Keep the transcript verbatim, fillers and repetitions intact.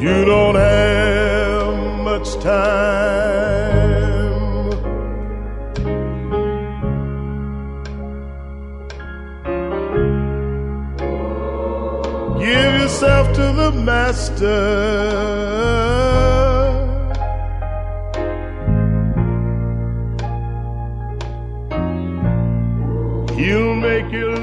You don't have much time. Give yourself to the master. He'll make you